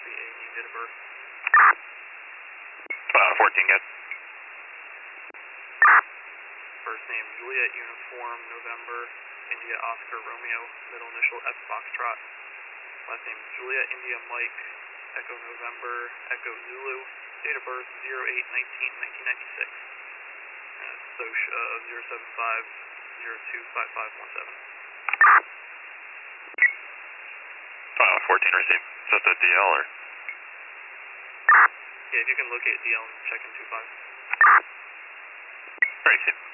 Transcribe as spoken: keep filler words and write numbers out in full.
copy a name, date of birth. Uh, fourteen, good. First name, Juliet Uniform, November, India Oscar Romeo, middle initial F Foxtrot. Last name, Juliet India Mike, Echo November, Echo Zulu. Date of birth, zero eight nineteen nineteen ninety-six. Uh, S O C of zero seven five zero two five five one seven. Uh, fourteen received. Is that the D L or? Yeah, if you can locate D L and check in two five. Received.